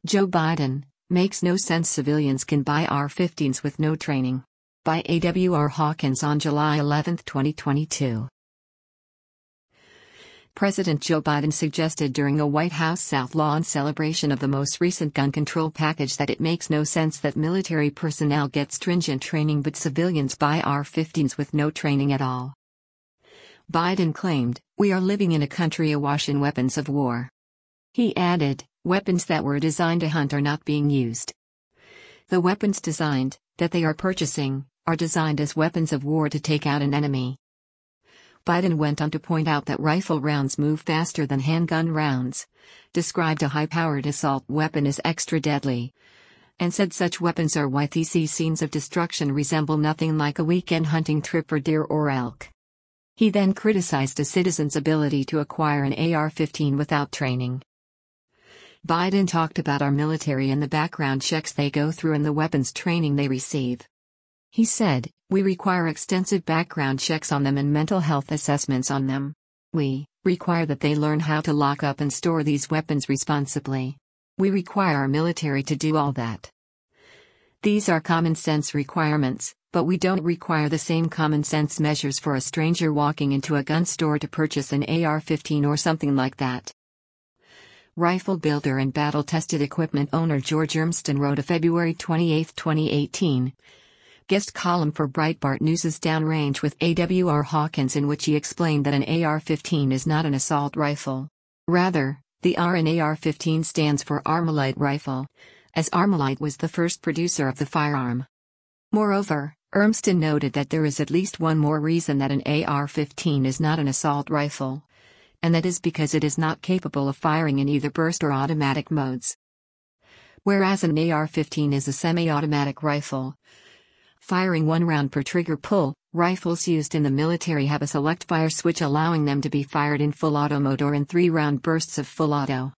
Joe Biden, makes no sense civilians can buy AR-15s with no training. By A.W.R. Hawkins on July 11, 2022. President Joe Biden suggested during a White House South Lawn celebration of the most recent gun control package that it makes no sense that military personnel get stringent training but civilians buy AR-15s with no training at all. Biden claimed, "We are living in a country awash in weapons of war." He added, "Weapons that were designed to hunt are not being used. The weapons that they are purchasing, are designed as weapons of war to take out an enemy." Biden went on to point out that rifle rounds move faster than handgun rounds, described a high-powered assault weapon as extra deadly, and said such weapons are why these scenes of destruction resemble nothing like a weekend hunting trip for deer or elk. He then criticized a citizen's ability to acquire an AR-15 without training. Biden talked about our military and the background checks they go through and the weapons training they receive. He said, "We require extensive background checks on them and mental health assessments on them. We require that they learn how to lock up and store these weapons responsibly. We require our military to do all that. These are common sense requirements, but we don't require the same common sense measures for a stranger walking into a gun store to purchase an AR-15 or something like that." Rifle builder and battle-tested equipment owner George Urmston wrote a February 28, 2018, guest column for Breitbart News' Downrange with A.W.R. Hawkins in which he explained that an AR-15 is not an assault rifle. Rather, the R in AR-15 stands for Armalite rifle, as Armalite was the first producer of the firearm. Moreover, Urmston noted that there is at least one more reason that an AR-15 is not an assault rifle, and that is because it is not capable of firing in either burst or automatic modes. Whereas an AR-15 is a semi-automatic rifle, firing one round per trigger pull, rifles used in the military have a select fire switch allowing them to be fired in full auto mode or in 3-round bursts of full auto.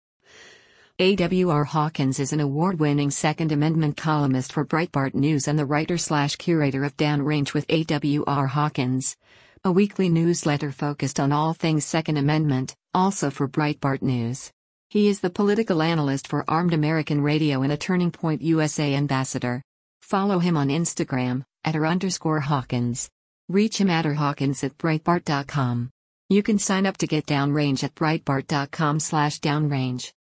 A.W.R. Hawkins is an award-winning Second Amendment columnist for Breitbart News and the writer/curator of Downrange with A.W.R. Hawkins, a weekly newsletter focused on all things Second Amendment, also for Breitbart News. He is the political analyst for Armed American Radio and a Turning Point USA ambassador. Follow him on Instagram, @r_Hawkins. Reach him at @Hawkins@Breitbart.com. You can sign up to get Downrange at Breitbart.com/Downrange.